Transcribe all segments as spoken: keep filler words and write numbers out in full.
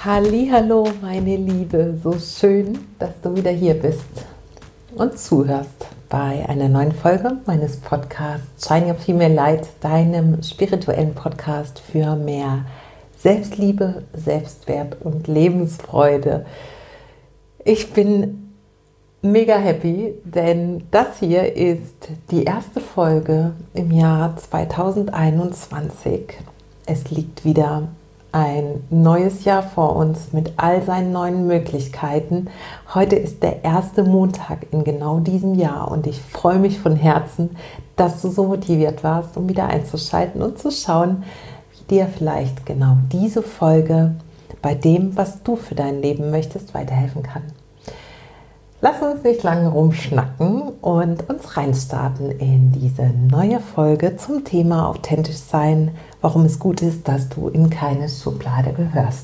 Hallihallo, meine Liebe, so schön, dass du wieder hier bist und zuhörst bei einer neuen Folge meines Podcasts Shine Your Female Light, deinem spirituellen Podcast für mehr Selbstliebe, Selbstwert und Lebensfreude. Ich bin mega happy, denn das hier ist die erste Folge im Jahr zweitausendeinundzwanzig. Es liegt wieder ein neues Jahr vor uns mit all seinen neuen Möglichkeiten. Heute ist der erste Montag in genau diesem Jahr und ich freue mich von Herzen, dass du so motiviert warst, um wieder einzuschalten und zu schauen, wie dir vielleicht genau diese Folge bei dem, was du für dein Leben möchtest, weiterhelfen kann. Lass uns nicht lange rumschnacken und uns reinstarten in diese neue Folge zum Thema authentisch sein, warum es gut ist, dass du in keine Schublade gehörst.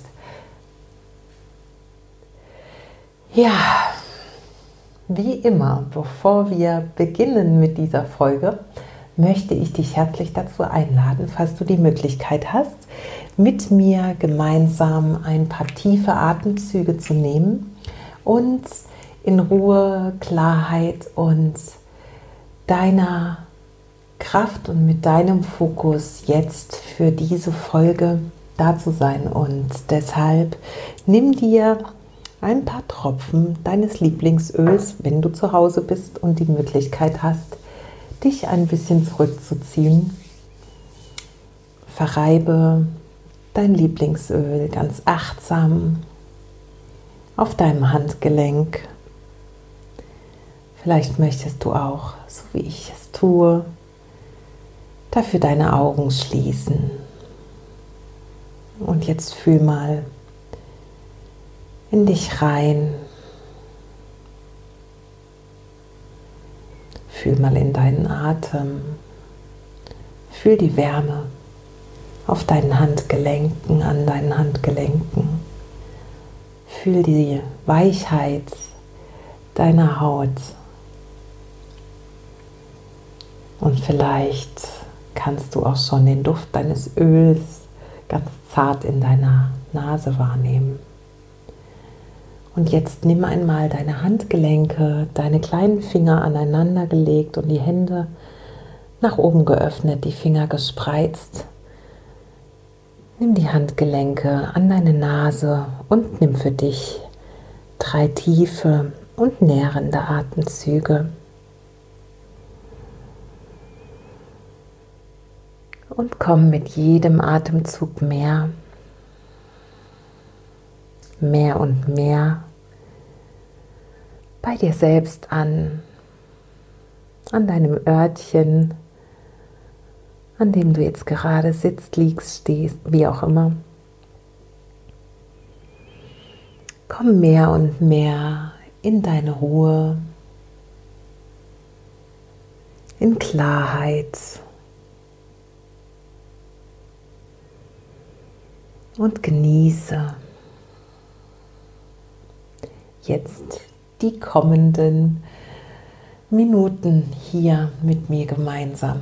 Ja, wie immer, bevor wir beginnen mit dieser Folge, möchte ich dich herzlich dazu einladen, falls du die Möglichkeit hast, mit mir gemeinsam ein paar tiefe Atemzüge zu nehmen und in Ruhe, Klarheit und deiner Kraft und mit deinem Fokus jetzt für diese Folge da zu sein. Und deshalb nimm dir ein paar Tropfen deines Lieblingsöls, wenn du zu Hause bist und die Möglichkeit hast, dich ein bisschen zurückzuziehen. Verreibe dein Lieblingsöl ganz achtsam auf deinem Handgelenk. Vielleicht möchtest du auch, so wie ich es tue, dafür deine Augen schließen. Und jetzt fühl mal in dich rein. Fühl mal in deinen Atem. Fühl die Wärme auf deinen Handgelenken, an deinen Handgelenken. Fühl die Weichheit deiner Haut. Und vielleicht kannst du auch schon den Duft deines Öls ganz zart in deiner Nase wahrnehmen. Und jetzt nimm einmal deine Handgelenke, deine kleinen Finger aneinander gelegt und die Hände nach oben geöffnet, die Finger gespreizt. Nimm die Handgelenke an deine Nase und nimm für dich drei tiefe und nährende Atemzüge. Und komm mit jedem Atemzug mehr, mehr und mehr bei dir selbst an, an deinem Örtchen, an dem du jetzt gerade sitzt, liegst, stehst, wie auch immer. Komm mehr und mehr in deine Ruhe, in Klarheit. Und genieße jetzt die kommenden Minuten hier mit mir gemeinsam.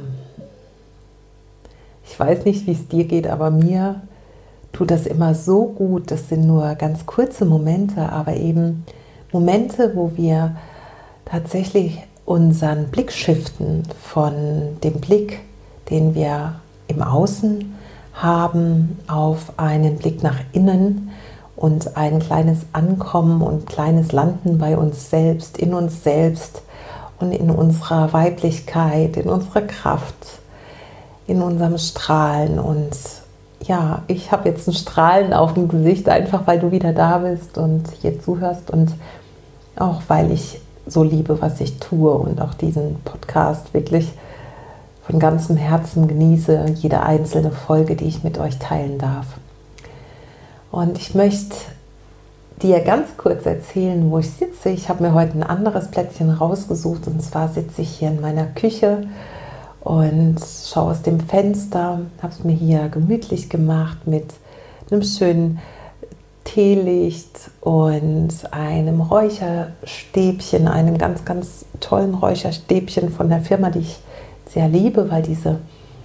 Ich weiß nicht, wie es dir geht, aber mir tut das immer so gut. Das sind nur ganz kurze Momente, aber eben Momente, wo wir tatsächlich unseren Blick shiften von dem Blick, den wir im Außen haben, auf einen Blick nach innen und ein kleines Ankommen und kleines Landen bei uns selbst, in uns selbst und in unserer Weiblichkeit, in unserer Kraft, in unserem Strahlen. Und ja, ich habe jetzt ein Strahlen auf dem Gesicht, einfach weil du wieder da bist und hier zuhörst und auch weil ich so liebe, was ich tue und auch diesen Podcast wirklich von ganzem Herzen genieße, jede einzelne Folge, die ich mit euch teilen darf. Und ich möchte dir ganz kurz erzählen, wo ich sitze. Ich habe mir heute ein anderes Plätzchen rausgesucht und zwar sitze ich hier in meiner Küche und schaue aus dem Fenster, habe es mir hier gemütlich gemacht mit einem schönen Teelicht und einem Räucherstäbchen, einem ganz, ganz tollen Räucherstäbchen von der Firma, die ich sehr liebe, weil diese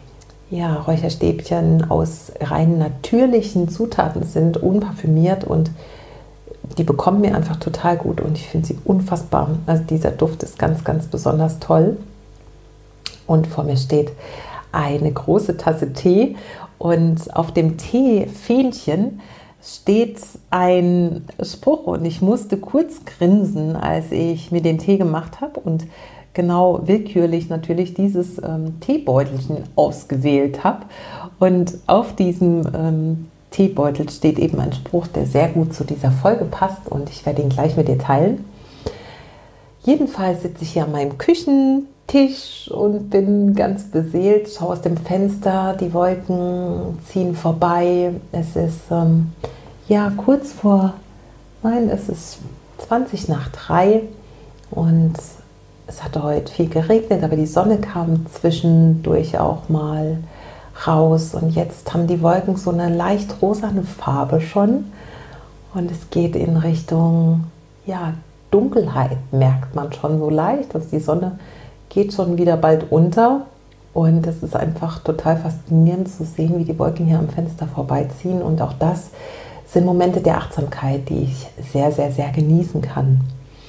ja, Räucherstäbchen aus rein natürlichen Zutaten sind, unparfümiert, und die bekommen mir einfach total gut und ich finde sie unfassbar. Also dieser Duft ist ganz, ganz besonders toll. Und vor mir steht eine große Tasse Tee und auf dem Teefähnchen steht ein Spruch und ich musste kurz grinsen, als ich mir den Tee gemacht habe und genau willkürlich natürlich dieses ähm, Teebeutelchen ausgewählt habe. Und auf diesem ähm, Teebeutel steht eben ein Spruch, der sehr gut zu dieser Folge passt und ich werde ihn gleich mit dir teilen. Jedenfalls sitze ich hier an meinem Küchentisch und bin ganz beseelt, schaue aus dem Fenster, die Wolken ziehen vorbei. Es ist ähm, ja kurz vor, nein, es ist zwanzig nach drei und es hatte heute viel geregnet, aber die Sonne kam zwischendurch auch mal raus und jetzt haben die Wolken so eine leicht rosane Farbe schon und es geht in Richtung, ja, Dunkelheit, merkt man schon so leicht. Also die Sonne geht schon wieder bald unter und es ist einfach total faszinierend zu sehen, wie die Wolken hier am Fenster vorbeiziehen und auch das sind Momente der Achtsamkeit, die ich sehr, sehr, sehr genießen kann.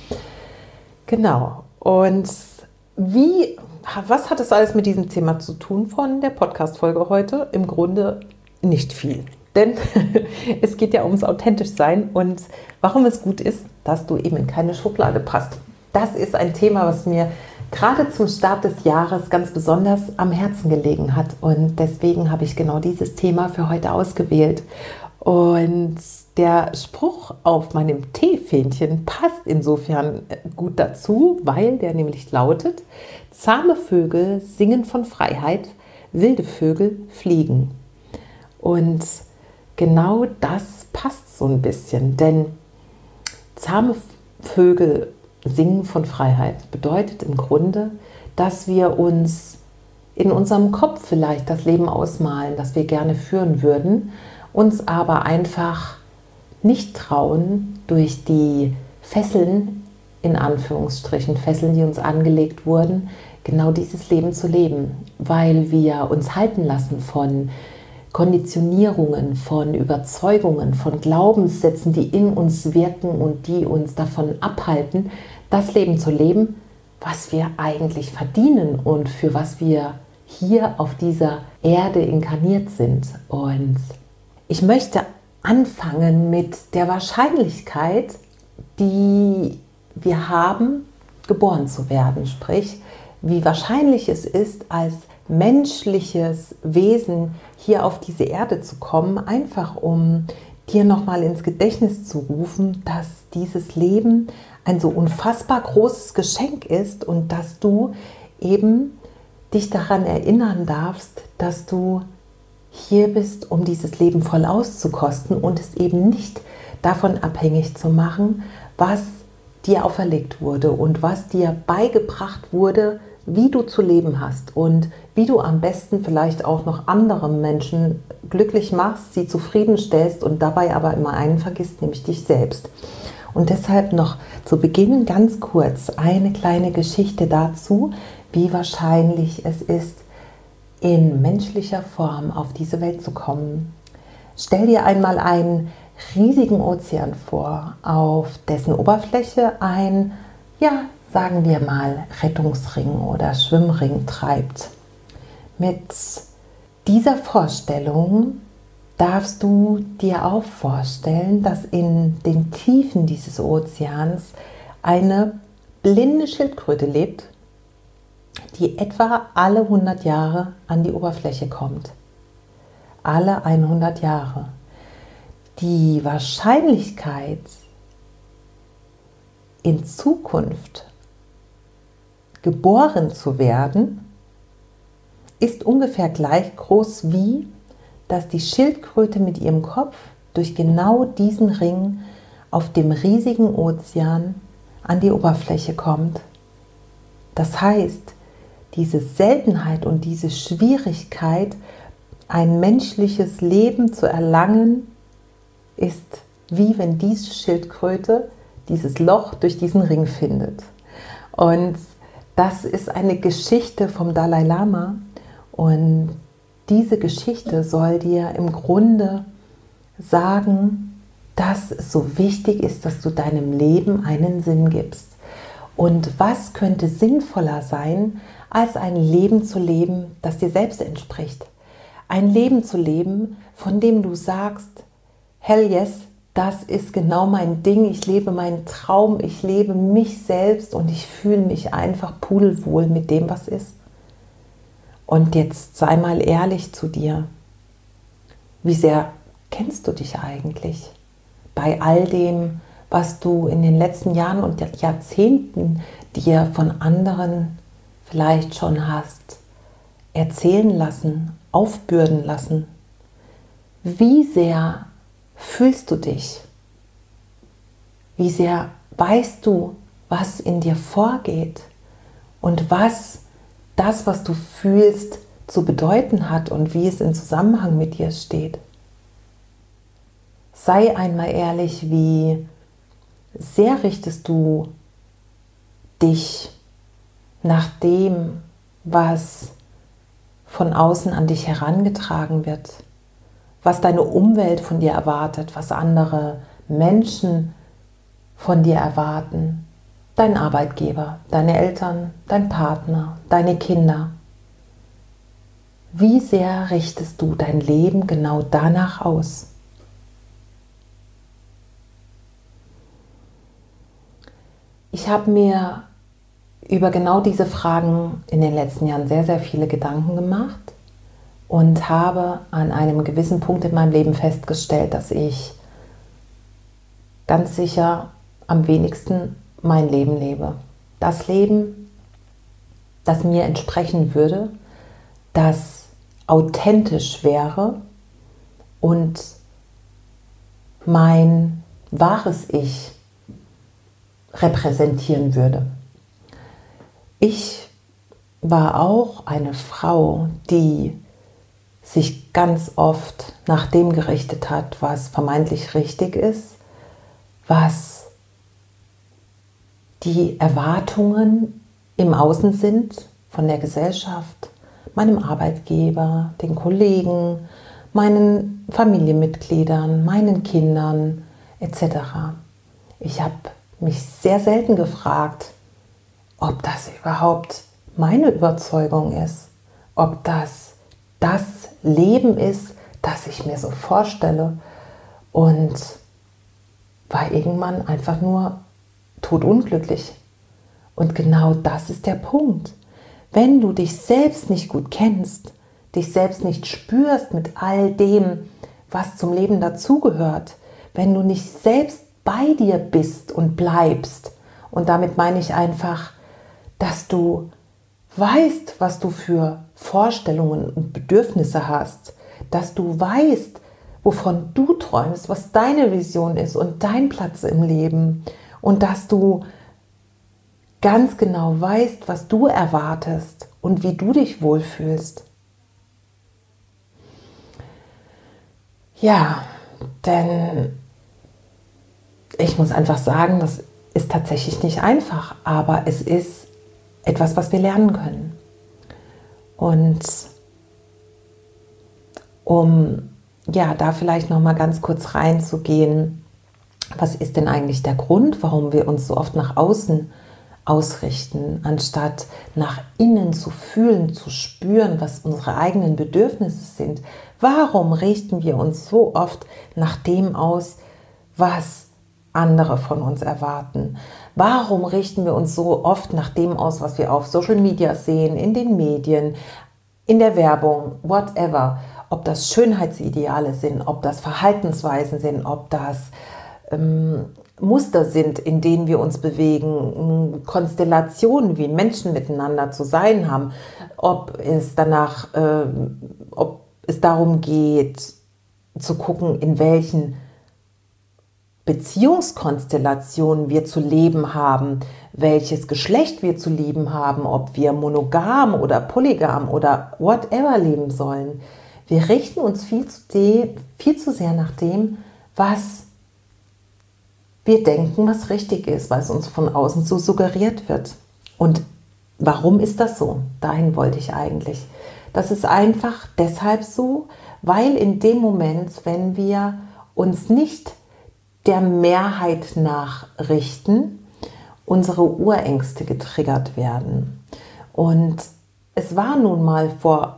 Genau. Und wie, was hat es alles mit diesem Thema zu tun von der Podcast-Folge heute? Im Grunde nicht viel. Denn es geht ja ums Authentischsein und warum es gut ist, dass du eben in keine Schublade passt. Das ist ein Thema, was mir gerade zum Start des Jahres ganz besonders am Herzen gelegen hat. Und deswegen habe ich genau dieses Thema für heute ausgewählt. Und der Spruch auf meinem Teefähnchen passt insofern gut dazu, weil der nämlich lautet: Zahme Vögel singen von Freiheit, wilde Vögel fliegen. Und genau das passt so ein bisschen, denn zahme Vögel singen von Freiheit bedeutet im Grunde, dass wir uns in unserem Kopf vielleicht das Leben ausmalen, das wir gerne führen würden, uns aber einfach nicht trauen, durch die Fesseln, in Anführungsstrichen, Fesseln, die uns angelegt wurden, genau dieses Leben zu leben, weil wir uns halten lassen von Konditionierungen, von Überzeugungen, von Glaubenssätzen, die in uns wirken und die uns davon abhalten, das Leben zu leben, was wir eigentlich verdienen und für was wir hier auf dieser Erde inkarniert sind. Und ich möchte anfangen mit der Wahrscheinlichkeit, die wir haben, geboren zu werden. Sprich, wie wahrscheinlich es ist, als menschliches Wesen hier auf diese Erde zu kommen, einfach um dir nochmal ins Gedächtnis zu rufen, dass dieses Leben ein so unfassbar großes Geschenk ist und dass du eben dich daran erinnern darfst, dass du hier bist, um dieses Leben voll auszukosten und es eben nicht davon abhängig zu machen, was dir auferlegt wurde und was dir beigebracht wurde, wie du zu leben hast und wie du am besten vielleicht auch noch andere Menschen glücklich machst, sie zufriedenstellst und dabei aber immer einen vergisst, nämlich dich selbst. Und deshalb noch zu Beginn ganz kurz eine kleine Geschichte dazu, wie wahrscheinlich es ist, in menschlicher Form auf diese Welt zu kommen. Stell dir einmal einen riesigen Ozean vor, auf dessen Oberfläche ein, ja, sagen wir mal, Rettungsring oder Schwimmring treibt. Mit dieser Vorstellung darfst du dir auch vorstellen, dass in den Tiefen dieses Ozeans eine blinde Schildkröte lebt, die etwa alle hundert Jahre an die Oberfläche kommt. Alle hundert Jahre. Die Wahrscheinlichkeit, in Zukunft geboren zu werden, ist ungefähr gleich groß wie, dass die Schildkröte mit ihrem Kopf durch genau diesen Ring auf dem riesigen Ozean an die Oberfläche kommt. Das heißt, diese Seltenheit und diese Schwierigkeit, ein menschliches Leben zu erlangen, ist wie wenn diese Schildkröte dieses Loch durch diesen Ring findet. Und das ist eine Geschichte vom Dalai Lama und diese Geschichte soll dir im Grunde sagen, dass es so wichtig ist, dass du deinem Leben einen Sinn gibst. Und was könnte sinnvoller sein, als ein Leben zu leben, das dir selbst entspricht? Ein Leben zu leben, von dem du sagst, hell yes, das ist genau mein Ding, ich lebe meinen Traum, ich lebe mich selbst und ich fühle mich einfach pudelwohl mit dem, was ist. Und jetzt sei mal ehrlich zu dir. Wie sehr kennst du dich eigentlich? Bei all dem, was du in den letzten Jahren und Jahrzehnten dir von anderen vielleicht schon hast erzählen lassen, aufbürden lassen. Wie sehr fühlst du dich? Wie sehr weißt du, was in dir vorgeht und was das, was du fühlst, zu bedeuten hat und wie es in Zusammenhang mit dir steht? Sei einmal ehrlich, wie sehr richtest du dich nach dem, was von außen an dich herangetragen wird, was deine Umwelt von dir erwartet, was andere Menschen von dir erwarten, dein Arbeitgeber, deine Eltern, dein Partner, deine Kinder. Wie sehr richtest du dein Leben genau danach aus? Ich habe mir über genau diese Fragen in den letzten Jahren sehr, sehr viele Gedanken gemacht und habe an einem gewissen Punkt in meinem Leben festgestellt, dass ich ganz sicher am wenigsten mein Leben lebe. Das Leben, das mir entsprechen würde, das authentisch wäre und mein wahres Ich repräsentieren würde. Ich war auch eine Frau, die sich ganz oft nach dem gerichtet hat, was vermeintlich richtig ist, was die Erwartungen im Außen sind von der Gesellschaft, meinem Arbeitgeber, den Kollegen, meinen Familienmitgliedern, meinen Kindern et cetera. Ich habe mich sehr selten gefragt, ob das überhaupt meine Überzeugung ist, ob das das Leben ist, das ich mir so vorstelle, und war irgendwann einfach nur todunglücklich. Und genau das ist der Punkt. Wenn du dich selbst nicht gut kennst, dich selbst nicht spürst mit all dem, was zum Leben dazugehört, wenn du nicht selbst bei dir bist und bleibst, und damit meine ich einfach, dass du weißt, was du für Vorstellungen und Bedürfnisse hast, dass du weißt, wovon du träumst, was deine Vision ist und dein Platz im Leben, und dass du ganz genau weißt, was du erwartest und wie du dich wohlfühlst. Ja, denn ich muss einfach sagen, das ist tatsächlich nicht einfach, aber es ist etwas, was wir lernen können. Und um ja, da vielleicht noch mal ganz kurz reinzugehen, was ist denn eigentlich der Grund, warum wir uns so oft nach außen ausrichten, anstatt nach innen zu fühlen, zu spüren, was unsere eigenen Bedürfnisse sind? Warum richten wir uns so oft nach dem aus, was andere von uns erwarten? Warum richten wir uns so oft nach dem aus, was wir auf Social Media sehen, in den Medien, in der Werbung, whatever? Ob das Schönheitsideale sind, ob das Verhaltensweisen sind, ob das ähm, Muster sind, in denen wir uns bewegen, Konstellationen, wie Menschen miteinander zu sein haben, ob es danach, äh, ob es darum geht, zu gucken, in welchen Beziehungskonstellationen wir zu leben haben, welches Geschlecht wir zu lieben haben, ob wir monogam oder polygam oder whatever leben sollen. Wir richten uns viel zu, de, viel zu sehr nach dem, was wir denken, was richtig ist, weil es uns von außen so suggeriert wird. Und warum ist das so? Dahin wollte ich eigentlich. Das ist einfach deshalb so, weil in dem Moment, wenn wir uns nicht der Mehrheit nachrichten, unsere Urängste getriggert werden. Und es war nun mal vor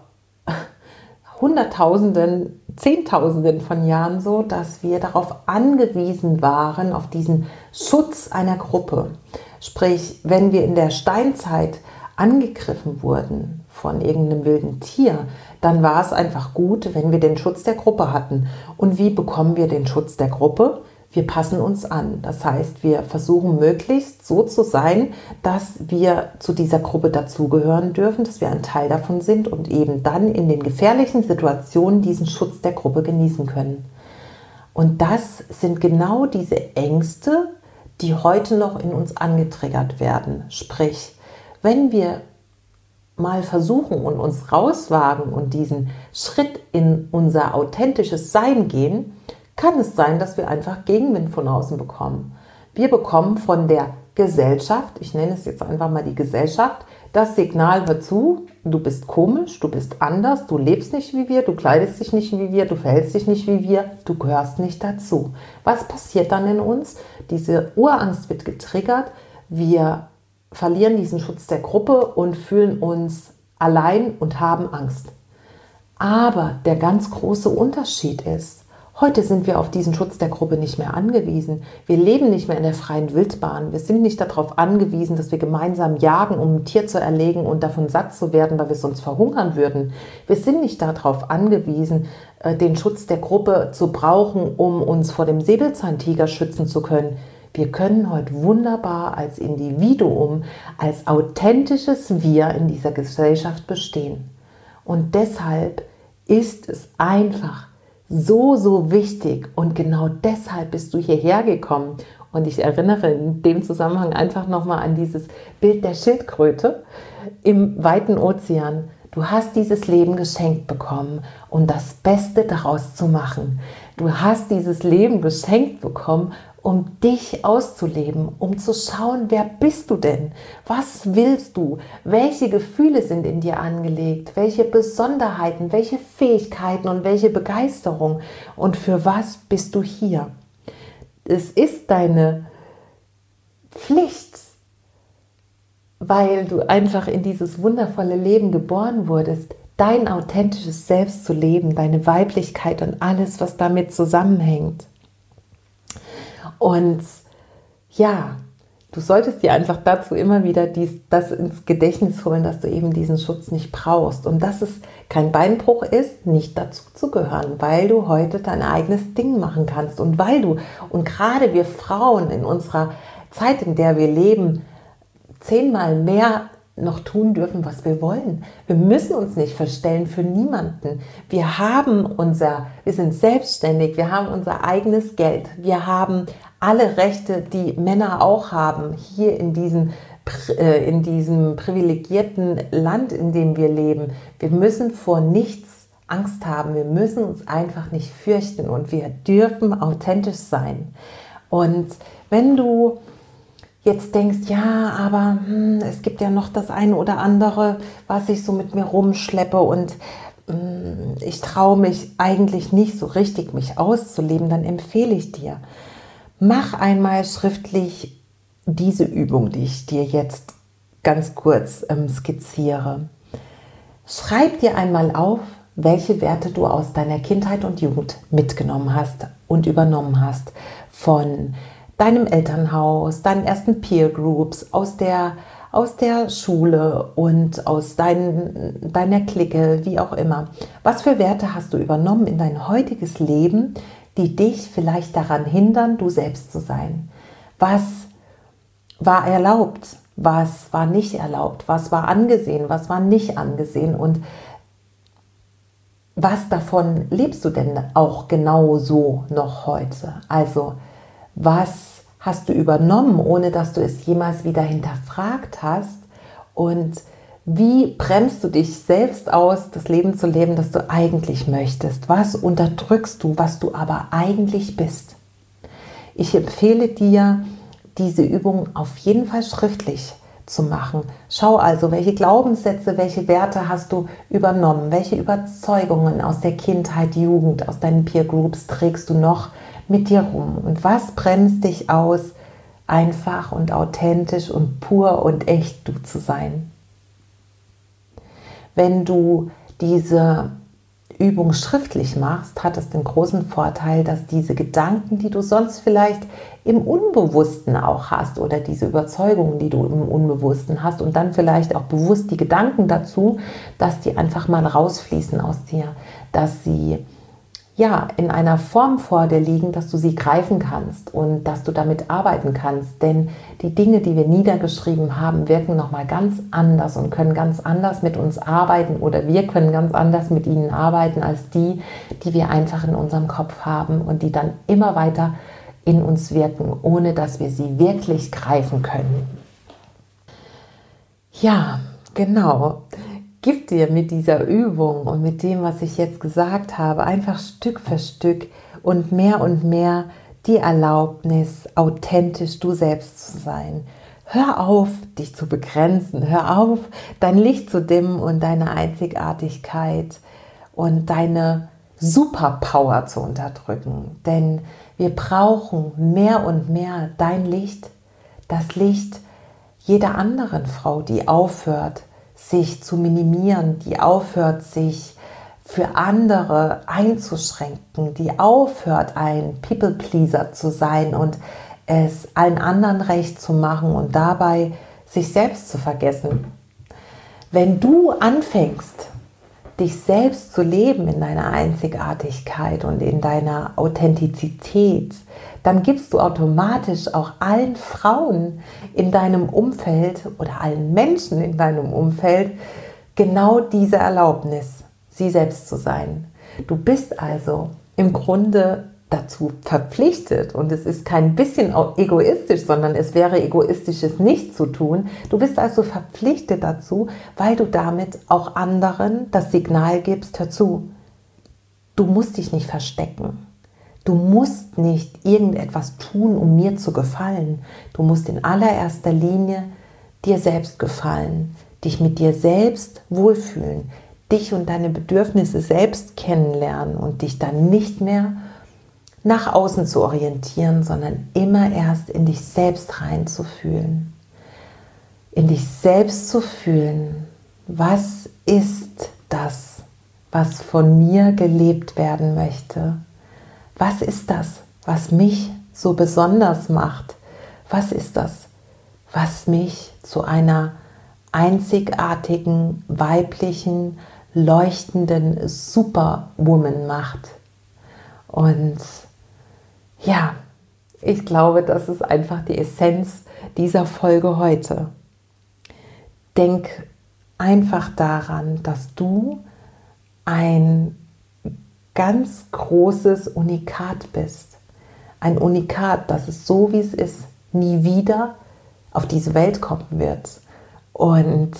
Hunderttausenden, Zehntausenden von Jahren so, dass wir darauf angewiesen waren, auf diesen Schutz einer Gruppe. Sprich, wenn wir in der Steinzeit angegriffen wurden von irgendeinem wilden Tier, dann war es einfach gut, wenn wir den Schutz der Gruppe hatten. Und wie bekommen wir den Schutz der Gruppe? Wir passen uns an. Das heißt, wir versuchen möglichst so zu sein, dass wir zu dieser Gruppe dazugehören dürfen, dass wir ein Teil davon sind und eben dann in den gefährlichen Situationen diesen Schutz der Gruppe genießen können. Und das sind genau diese Ängste, die heute noch in uns angetriggert werden. Sprich, wenn wir mal versuchen und uns rauswagen und diesen Schritt in unser authentisches Sein gehen, kann es sein, dass wir einfach Gegenwind von außen bekommen. Wir bekommen von der Gesellschaft, ich nenne es jetzt einfach mal die Gesellschaft, das Signal, hör zu, du bist komisch, du bist anders, du lebst nicht wie wir, du kleidest dich nicht wie wir, du verhältst dich nicht wie wir, du gehörst nicht dazu. Was passiert dann in uns? Diese Urangst wird getriggert, wir verlieren diesen Schutz der Gruppe und fühlen uns allein und haben Angst. Aber der ganz große Unterschied ist, heute sind wir auf diesen Schutz der Gruppe nicht mehr angewiesen. Wir leben nicht mehr in der freien Wildbahn. Wir sind nicht darauf angewiesen, dass wir gemeinsam jagen, um ein Tier zu erlegen und davon satt zu werden, weil wir sonst verhungern würden. Wir sind nicht darauf angewiesen, den Schutz der Gruppe zu brauchen, um uns vor dem Säbelzahntiger schützen zu können. Wir können heute wunderbar als Individuum, als authentisches Wir in dieser Gesellschaft bestehen. Und deshalb ist es einfach so, so wichtig und genau deshalb bist du hierher gekommen. Und ich erinnere in dem Zusammenhang einfach nochmal an dieses Bild der Schildkröte im weiten Ozean. Du hast dieses Leben geschenkt bekommen, um das Beste daraus zu machen. Du hast dieses Leben geschenkt bekommen, um dich auszuleben, um zu schauen, wer bist du denn? Was willst du? Welche Gefühle sind in dir angelegt? Welche Besonderheiten, welche Fähigkeiten und welche Begeisterung? Und für was bist du hier? Es ist deine Pflicht, weil du einfach in dieses wundervolle Leben geboren wurdest, dein authentisches Selbst zu leben, deine Weiblichkeit und alles, was damit zusammenhängt. Und ja, du solltest dir einfach dazu immer wieder dies, das ins Gedächtnis holen, dass du eben diesen Schutz nicht brauchst und dass es kein Beinbruch ist, nicht dazu zu gehören, weil du heute dein eigenes Ding machen kannst und weil du, und gerade wir Frauen in unserer Zeit, in der wir leben, zehnmal mehr noch tun dürfen, was wir wollen. Wir müssen uns nicht verstellen für niemanden. Wir haben unser, wir sind selbstständig, wir haben unser eigenes Geld, wir haben alle Rechte, die Männer auch haben, hier in diesem, in diesem privilegierten Land, in dem wir leben. Wir müssen vor nichts Angst haben, wir müssen uns einfach nicht fürchten und wir dürfen authentisch sein. Und wenn du jetzt denkst, ja, aber hm, es gibt ja noch das eine oder andere, was ich so mit mir rumschleppe und hm, ich traue mich eigentlich nicht so richtig, mich auszuleben, dann empfehle ich dir, mach einmal schriftlich diese Übung, die ich dir jetzt ganz kurz ähm, skizziere. Schreib dir einmal auf, welche Werte du aus deiner Kindheit und Jugend mitgenommen hast und übernommen hast. Von deinem Elternhaus, deinen ersten Peer Groups, aus der, aus der Schule und aus dein, deiner Clique, wie auch immer. Was für Werte hast du übernommen in dein heutiges Leben, die dich vielleicht daran hindern, du selbst zu sein? Was war erlaubt? Was war nicht erlaubt? Was war angesehen? Was war nicht angesehen? Und was davon lebst du denn auch genau so noch heute? Also, was hast du übernommen, ohne dass du es jemals wieder hinterfragt hast? Und wie bremst du dich selbst aus, das Leben zu leben, das du eigentlich möchtest? Was unterdrückst du, was du aber eigentlich bist? Ich empfehle dir, diese Übung auf jeden Fall schriftlich zu machen. Schau also, welche Glaubenssätze, welche Werte hast du übernommen, welche Überzeugungen aus der Kindheit, Jugend, aus deinen Peer Groups trägst du noch mit dir rum und was bremst dich aus, einfach und authentisch und pur und echt du zu sein. Wenn du diese Übung schriftlich machst, hat es den großen Vorteil, dass diese Gedanken, die du sonst vielleicht im Unbewussten auch hast oder diese Überzeugungen, die du im Unbewussten hast und dann vielleicht auch bewusst die Gedanken dazu, dass die einfach mal rausfließen aus dir, dass sie ja in einer Form vor dir liegen, dass du sie greifen kannst und dass du damit arbeiten kannst, denn die Dinge, die wir niedergeschrieben haben, wirken nochmal ganz anders und können ganz anders mit uns arbeiten oder wir können ganz anders mit ihnen arbeiten als die, die wir einfach in unserem Kopf haben und die dann immer weiter in uns wirken, ohne dass wir sie wirklich greifen können. Ja, genau. Gib dir mit dieser Übung und mit dem, was ich jetzt gesagt habe, einfach Stück für Stück und mehr und mehr die Erlaubnis, authentisch du selbst zu sein. Hör auf, dich zu begrenzen. Hör auf, dein Licht zu dimmen und deine Einzigartigkeit und deine Superpower zu unterdrücken. Denn wir brauchen mehr und mehr dein Licht, das Licht jeder anderen Frau, die aufhört, sich zu minimieren, die aufhört, sich für andere einzuschränken, die aufhört, ein People-Pleaser zu sein und es allen anderen recht zu machen und dabei sich selbst zu vergessen. Wenn du anfängst, dich selbst zu leben in deiner Einzigartigkeit und in deiner Authentizität, dann gibst du automatisch auch allen Frauen in deinem Umfeld oder allen Menschen in deinem Umfeld genau diese Erlaubnis, sie selbst zu sein. Du bist also im Grunde dazu verpflichtet und es ist kein bisschen egoistisch, sondern es wäre egoistisch, es nicht zu tun. Du bist also verpflichtet dazu, weil du damit auch anderen das Signal gibst, hör zu, du musst dich nicht verstecken. Du musst nicht irgendetwas tun, um mir zu gefallen. Du musst in allererster Linie dir selbst gefallen, dich mit dir selbst wohlfühlen, dich und deine Bedürfnisse selbst kennenlernen und dich dann nicht mehr nach außen zu orientieren, sondern immer erst in dich selbst reinzufühlen. In dich selbst zu fühlen, was ist das, was von mir gelebt werden möchte? Was ist das, was mich so besonders macht? Was ist das, was mich zu einer einzigartigen, weiblichen, leuchtenden Superwoman macht? Und ja, ich glaube, das ist einfach die Essenz dieser Folge heute. Denk einfach daran, dass du ein ganz großes Unikat bist. Ein Unikat, das es so, wie es ist, nie wieder auf diese Welt kommen wird. Und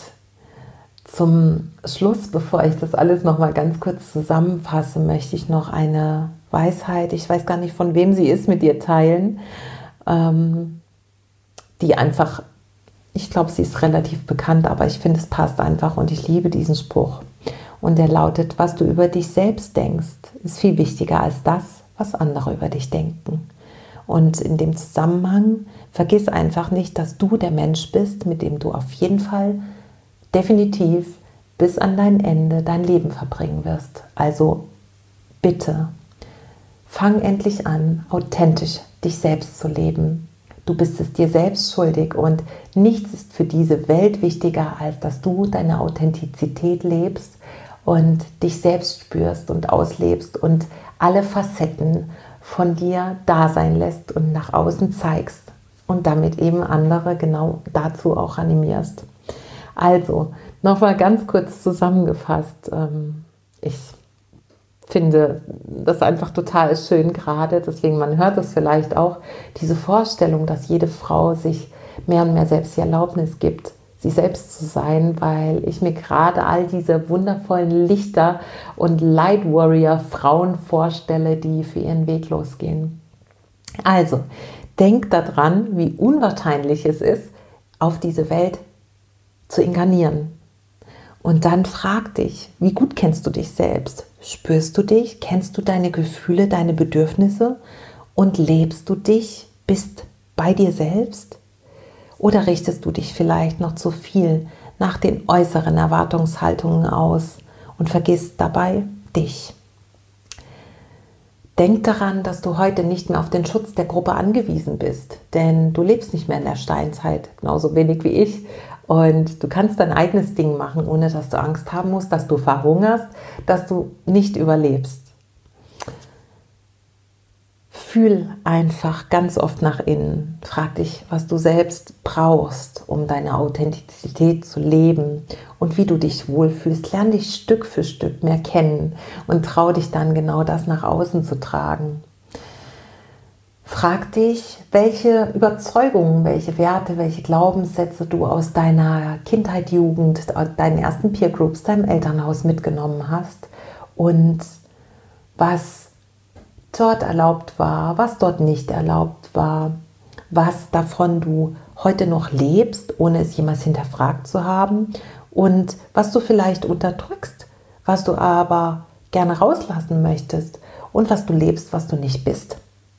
zum Schluss, bevor ich das alles noch mal ganz kurz zusammenfasse, möchte ich noch eine Weisheit, ich weiß gar nicht, von wem sie ist, mit dir teilen, ähm, die einfach, ich glaube, sie ist relativ bekannt, aber ich finde, es passt einfach und ich liebe diesen Spruch. Und der lautet, was du über dich selbst denkst, ist viel wichtiger als das, was andere über dich denken. Und in dem Zusammenhang vergiss einfach nicht, dass du der Mensch bist, mit dem du auf jeden Fall definitiv bis an dein Ende dein Leben verbringen wirst. Also bitte, fang endlich an, authentisch dich selbst zu leben. Du bist es dir selbst schuldig und nichts ist für diese Welt wichtiger, als dass du deine Authentizität lebst und dich selbst spürst und auslebst und alle Facetten von dir da sein lässt und nach außen zeigst und damit eben andere genau dazu auch animierst. Also, nochmal ganz kurz zusammengefasst. Ich finde das einfach total schön gerade, deswegen man hört es vielleicht auch, diese Vorstellung, dass jede Frau sich mehr und mehr selbst die Erlaubnis gibt, sie selbst zu sein, weil ich mir gerade all diese wundervollen Lichter und Light Warrior Frauen vorstelle, die für ihren Weg losgehen. Also, denk daran, wie unwahrscheinlich es ist, auf diese Welt zu inkarnieren. Und dann frag dich, wie gut kennst du dich selbst? Spürst du dich? Kennst du deine Gefühle, deine Bedürfnisse? Und lebst du dich? Bist bei dir selbst? Oder richtest du dich vielleicht noch zu viel nach den äußeren Erwartungshaltungen aus und vergisst dabei dich? Denk daran, dass du heute nicht mehr auf den Schutz der Gruppe angewiesen bist, denn du lebst nicht mehr in der Steinzeit, genauso wenig wie ich. Und du kannst dein eigenes Ding machen, ohne dass du Angst haben musst, dass du verhungerst, dass du nicht überlebst. Fühl einfach ganz oft nach innen. Frag dich, was du selbst brauchst, um deine Authentizität zu leben und wie du dich wohlfühlst. Lern dich Stück für Stück mehr kennen und trau dich dann genau das nach außen zu tragen. Frag dich, welche Überzeugungen, welche Werte, welche Glaubenssätze du aus deiner Kindheit, Jugend, deinen ersten Peer Groups, deinem Elternhaus mitgenommen hast und was dort erlaubt war, was dort nicht erlaubt war, was davon du heute noch lebst, ohne es jemals hinterfragt zu haben und was du vielleicht unterdrückst, was du aber gerne rauslassen möchtest und was du lebst, was du nicht bist.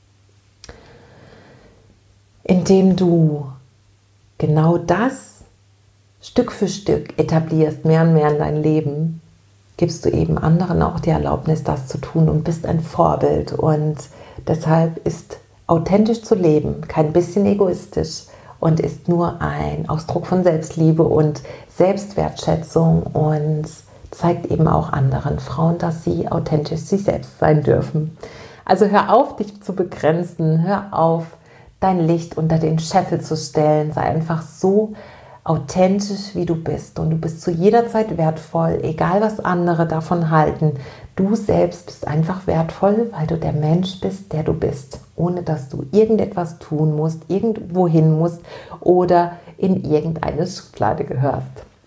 Indem du genau das Stück für Stück etablierst, mehr und mehr in dein Leben, gibst du eben anderen auch die Erlaubnis, das zu tun und bist ein Vorbild. Und deshalb ist authentisch zu leben kein bisschen egoistisch und ist nur ein Ausdruck von Selbstliebe und Selbstwertschätzung und zeigt eben auch anderen Frauen, dass sie authentisch sich selbst sein dürfen. Also hör auf, dich zu begrenzen, hör auf, dein Licht unter den Scheffel zu stellen, sei einfach so authentisch, wie du bist. Und du bist zu jeder Zeit wertvoll, egal was andere davon halten. Du selbst bist einfach wertvoll, weil du der Mensch bist, der du bist. Ohne dass du irgendetwas tun musst, irgendwo hin musst oder in irgendeine Schublade gehörst.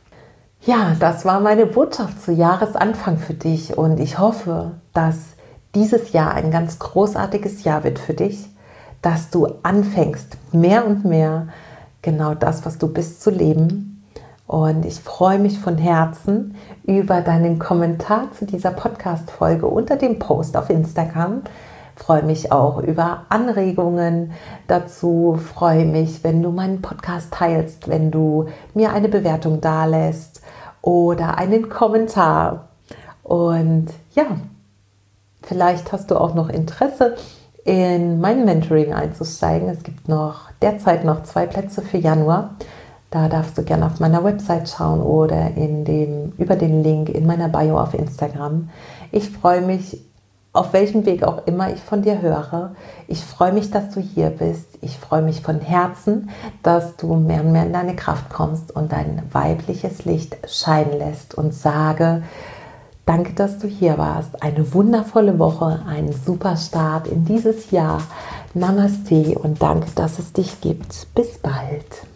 Ja, das war meine Botschaft zu Jahresanfang für dich. Und ich hoffe, dass dieses Jahr ein ganz großartiges Jahr wird für dich, dass du anfängst, mehr und mehr genau das, was du bist, zu leben. Und ich freue mich von Herzen über deinen Kommentar zu dieser Podcast-Folge unter dem Post auf Instagram. Ich freue mich auch über Anregungen dazu. Ich freue mich, wenn du meinen Podcast teilst, wenn du mir eine Bewertung dalässt oder einen Kommentar. Und ja, vielleicht hast du auch noch Interesse, in mein Mentoring einzusteigen. Es gibt noch derzeit noch zwei Plätze für Januar. Da darfst du gerne auf meiner Website schauen oder in dem, über den Link in meiner Bio auf Instagram. Ich freue mich, auf welchem Weg auch immer ich von dir höre. Ich freue mich, dass du hier bist. Ich freue mich von Herzen, dass du mehr und mehr in deine Kraft kommst und dein weibliches Licht scheinen lässt und sage, danke, dass du hier warst. Eine wundervolle Woche, einen super Start in dieses Jahr. Namaste und danke, dass es dich gibt. Bis bald.